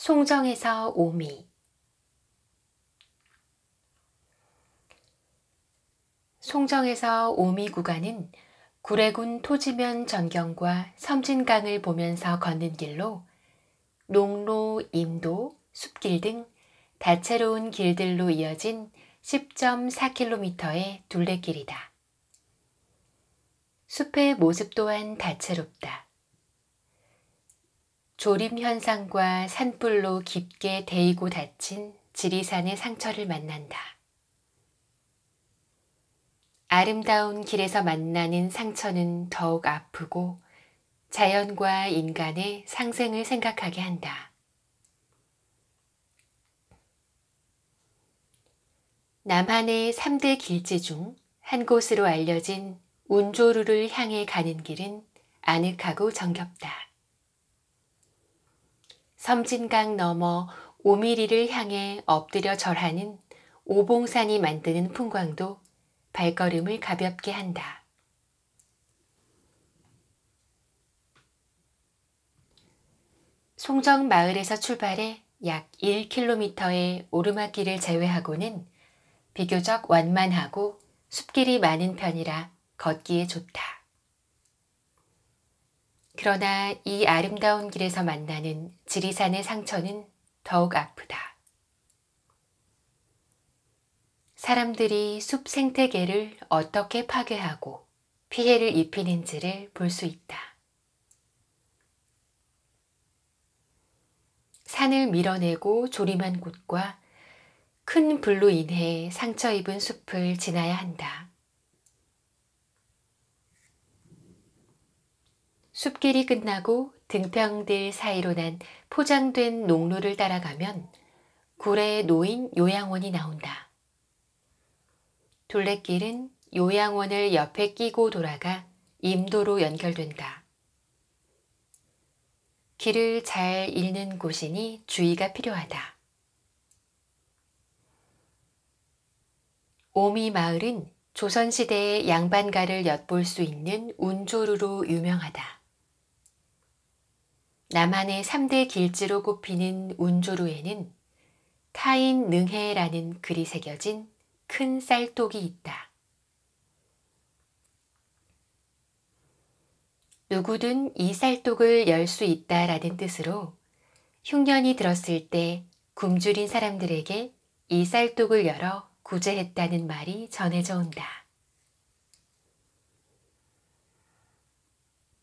송정에서 오미. 송정에서 오미 구간은 구례군 토지면 전경과 섬진강을 보면서 걷는 길로 농로, 임도, 숲길 등 다채로운 길들로 이어진 10.4km의 둘레길이다. 숲의 모습 또한 다채롭다. 조림 현상과 산불로 깊게 데이고 닫힌 지리산의 상처를 만난다. 아름다운 길에서 만나는 상처는 더욱 아프고 자연과 인간의 상생을 생각하게 한다. 남한의 3대 길지 중 한 곳으로 알려진 운조루를 향해 가는 길은 아늑하고 정겹다. 섬진강 너머 오미리를 향해 엎드려 절하는 오봉산이 만드는 풍광도 발걸음을 가볍게 한다. 송정 마을에서 출발해 약 1km의 오르막길을 제외하고는 비교적 완만하고 숲길이 많은 편이라 걷기에 좋다. 그러나 이 아름다운 길에서 만나는 지리산의 상처는 더욱 아프다. 사람들이 숲 생태계를 어떻게 파괴하고 피해를 입히는지를 볼 수 있다. 산을 밀어내고 조림한 곳과 큰 불로 인해 상처 입은 숲을 지나야 한다. 숲길이 끝나고 등평들 사이로 난 포장된 농로를 따라가면 굴에 놓인 요양원이 나온다. 둘레길은 요양원을 옆에 끼고 돌아가 임도로 연결된다. 길을 잘 잃는 곳이니 주의가 필요하다. 오미 마을은 조선시대의 양반가를 엿볼 수 있는 운조루로 유명하다. 남한의 3대 길지로 꼽히는 운조루에는 타인 능해라는 글이 새겨진 큰 쌀독이 있다. 누구든 이 쌀독을 열 수 있다라는 뜻으로 흉년이 들었을 때 굶주린 사람들에게 이 쌀독을 열어 구제했다는 말이 전해져 온다.